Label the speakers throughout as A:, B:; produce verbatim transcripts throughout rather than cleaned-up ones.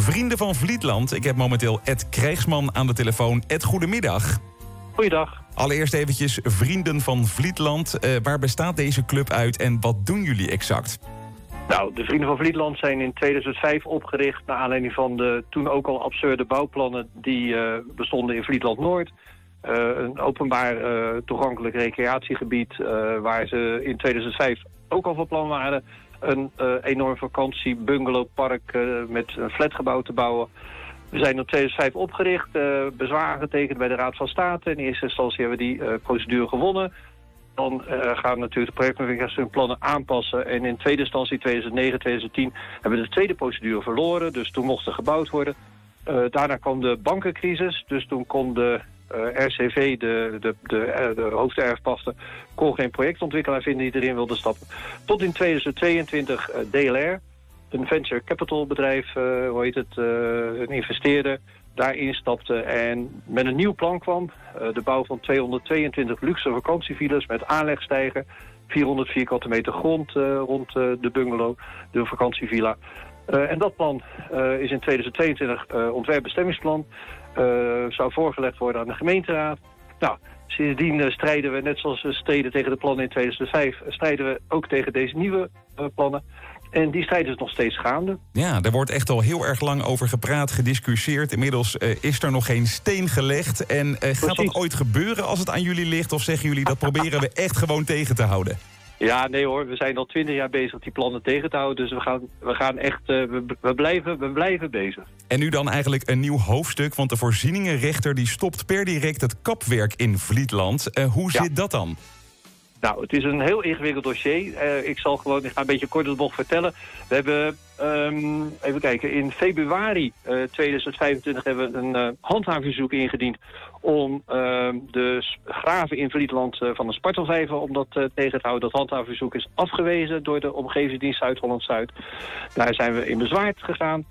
A: Vrienden van Vlietland. Ik heb momenteel Ed Krijgsman aan de telefoon. Ed, goedemiddag.
B: Goeiedag.
A: Allereerst eventjes Vrienden van Vlietland. Uh, waar bestaat deze club uit en wat doen jullie exact?
B: Nou, de Vrienden van Vlietland zijn in tweeduizend vijf opgericht... naar aanleiding van de toen ook al absurde bouwplannen die uh, bestonden in Vlietland Noord. Uh, een openbaar uh, toegankelijk recreatiegebied uh, waar ze in tweeduizend vijf ook al van plan waren... een uh, enorm vakantie bungalowpark uh, met een flatgebouw te bouwen. We zijn in tweeduizend vijf opgericht, uh, bezwaar getekend bij de Raad van State. In eerste instantie hebben we die uh, procedure gewonnen. Dan uh, gaan natuurlijk de projectontwikkelaars hun plannen aanpassen. En in tweede instantie, tweeduizend negen, tweeduizend tien, hebben we de tweede procedure verloren. Dus toen mocht er gebouwd worden. Uh, daarna kwam de bankencrisis. Dus toen kon de uh, R C V, de, de, de, de hoofderfpachter, kon geen projectontwikkelaar vinden die erin wilde stappen. Tot in tweeduizend tweeëntwintig uh, D L R, een venture capital bedrijf, uh, hoe heet het, uh, een investeerder, daarin stapte en met een nieuw plan kwam. Uh, de bouw van tweehonderdtweeëntwintig luxe vakantievillas met aanlegstijger. vierhonderd vierkante meter grond uh, rond uh, de bungalow, de vakantievilla. Uh, en dat plan uh, is in tweeduizend tweeëntwintig uh, ontwerpbestemmingsplan. Uh, zou voorgelegd worden aan de gemeenteraad. Nou, sindsdien uh, strijden we, net zoals we streden tegen de plannen in tweeduizend vijf... strijden we ook tegen deze nieuwe uh, plannen. En die strijd is nog steeds gaande.
A: Ja, er wordt echt al heel erg lang over gepraat, gediscussieerd. Inmiddels uh, is er nog geen steen gelegd. En uh, gaat dat ooit gebeuren als het aan jullie ligt? Of zeggen jullie dat proberen we echt gewoon tegen te houden?
B: Ja, nee hoor, we zijn al twintig jaar bezig die plannen tegen te houden. Dus we gaan, we gaan echt, uh, we, we, blijven, we blijven bezig.
A: En nu dan eigenlijk een nieuw hoofdstuk. Want de voorzieningenrechter die stopt per direct het kapwerk in Vlietland. Uh, hoe
B: ja. zit
A: dat dan?
B: Nou, het is een heel ingewikkeld dossier. Uh, ik zal gewoon, ik ga een beetje kort de bocht vertellen. We hebben, um, even kijken, in februari uh, tweeduizend vijfentwintig hebben we een uh, handhavingsverzoek ingediend om uh, de graven in Vlietland uh, van de spartelvijver om dat uh, tegen te houden. Dat handhavingsverzoek is afgewezen door de Omgevingsdienst Zuid-Holland-Zuid. Daar zijn we in bezwaar gegaan.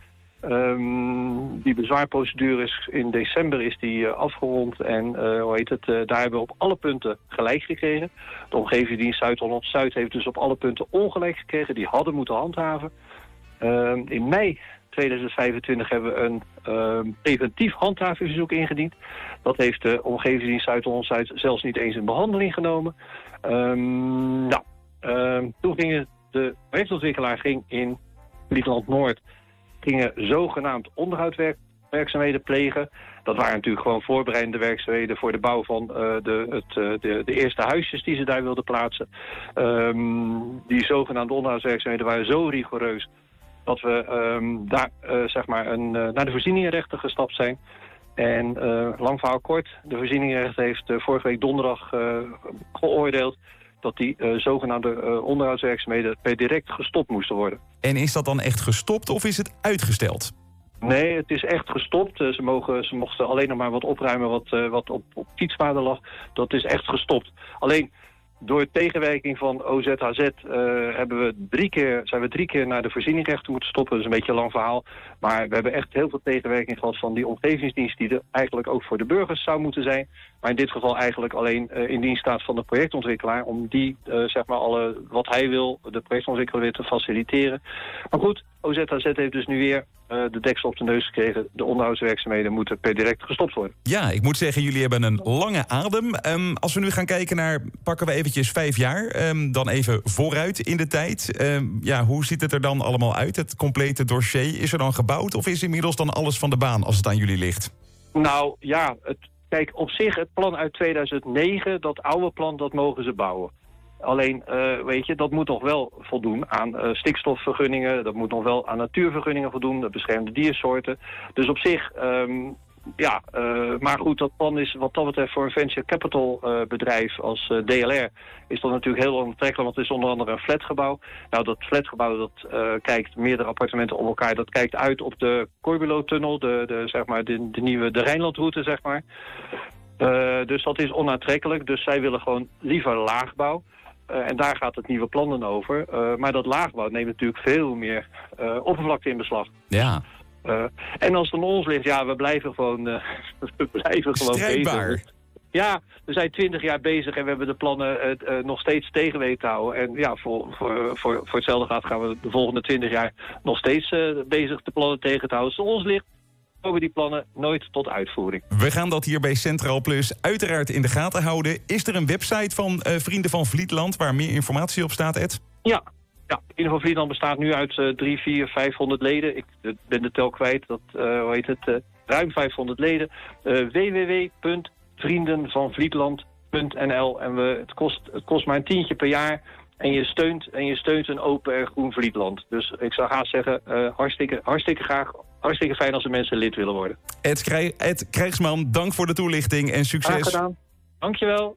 B: Um, die bezwaarprocedure is in december is die uh, afgerond en uh, hoe heet het, uh, daar hebben we op alle punten gelijk gekregen. De Omgevingsdienst Zuid-Holland-Zuid heeft dus op alle punten ongelijk gekregen. Die hadden moeten handhaven. Uh, in mei tweeduizend vijfentwintig hebben we een uh, preventief handhavingsverzoek ingediend. Dat heeft de Omgevingsdienst Zuid-Holland-Zuid zelfs niet eens in behandeling genomen. Um, nou, uh, toen ging de projectontwikkelaar ging in Vlietland Noord gingen zogenaamd onderhoudswerkzaamheden plegen. Dat waren natuurlijk gewoon voorbereidende werkzaamheden voor de bouw van uh, de, het, uh, de, de eerste huisjes die ze daar wilden plaatsen. Um, die zogenaamde onderhoudswerkzaamheden waren zo rigoureus dat we um, daar uh, zeg maar een, uh, naar de voorzieningenrechter gestapt zijn. En uh, lang verhaal kort, de voorzieningenrechter heeft uh, vorige week donderdag uh, geoordeeld dat die uh, zogenaamde uh, onderhoudswerkzaamheden per direct gestopt moesten worden.
A: En is dat dan echt gestopt of is het uitgesteld?
B: Nee, het is echt gestopt. Uh, ze, mogen, ze mochten alleen nog maar wat opruimen wat, uh, wat op, op fietspaden lag. Dat is echt gestopt. Alleen door tegenwerking van O Z H Z uh, hebben we drie keer, zijn we drie keer naar de voorzieningsrechter moeten stoppen. Dat is een beetje een lang verhaal. Maar we hebben echt heel veel tegenwerking gehad van die omgevingsdienst die er eigenlijk ook voor de burgers zou moeten zijn. Maar in dit geval eigenlijk alleen uh, in dienst staat van de projectontwikkelaar om die, uh, zeg maar, alle wat hij wil, de projectontwikkelaar weer te faciliteren. Maar goed, O Z H Z heeft dus nu weer uh, de deksel op de neus gekregen. De onderhoudswerkzaamheden moeten per direct gestopt worden.
A: Ja, ik moet zeggen, jullie hebben een lange adem. Um, als we nu gaan kijken naar, pakken we eventjes vijf jaar, um, dan even vooruit in de tijd. Um, ja, hoe ziet het er dan allemaal uit, het complete dossier? Is er dan gebouwd of is inmiddels dan alles van de baan als het aan jullie ligt?
B: Nou ja, het, kijk, op zich het plan uit tweeduizend negen, dat oude plan, dat mogen ze bouwen. Alleen, uh, weet je, dat moet nog wel voldoen aan uh, stikstofvergunningen. Dat moet nog wel aan natuurvergunningen voldoen. De beschermde diersoorten. Dus op zich, um, ja, uh, maar goed, dat plan is wat dat betreft voor een venture capital uh, bedrijf als uh, D L R is dat natuurlijk heel aantrekkelijk, want het is onder andere een flatgebouw. Nou, dat flatgebouw, dat uh, kijkt meerdere appartementen om elkaar. Dat kijkt uit op de Corbulo-tunnel, de, de, zeg maar, de, de nieuwe de Rijnlandroute, zeg maar. Uh, dus dat is onaantrekkelijk. Dus zij willen gewoon liever laagbouw. Uh, en daar gaat het nieuwe plan dan over. Uh, maar dat laagbouw neemt natuurlijk veel meer uh, oppervlakte in beslag.
A: Ja.
B: Uh, en als het aan ons ligt, ja, we blijven gewoon, uh, we blijven gewoon
A: strijdbaar.
B: bezig. Ja, we zijn twintig jaar bezig en we hebben de plannen uh, uh, nog steeds tegen weten te houden. En ja, voor, voor, voor, voor hetzelfde gaat gaan we de volgende twintig jaar nog steeds uh, bezig de plannen tegen te houden. Zoals ons ligt, komen die plannen nooit tot uitvoering.
A: We gaan dat hier bij Centraal Plus uiteraard in de gaten houden. Is er een website van uh, Vrienden van Vlietland waar meer informatie op staat, Ed?
B: Ja. Ja, Vrienden van Vlietland bestaat nu uit uh, drie, vier, vijfhonderd leden. Ik uh, ben de tel kwijt, dat, uh, hoe heet het, uh, ruim vijfhonderd leden. Uh, w w w punt vrienden van vlietland punt n l en we, het, kost, het kost maar een tientje per jaar. En je steunt, en je steunt een open en groen Vlietland. Dus ik zou haast zeggen, uh, hartstikke, hartstikke graag, hartstikke fijn als de mensen lid willen worden.
A: Ed, Krij- Ed Krijgsman, dank voor de toelichting en succes.
B: Graag gedaan. Dankjewel.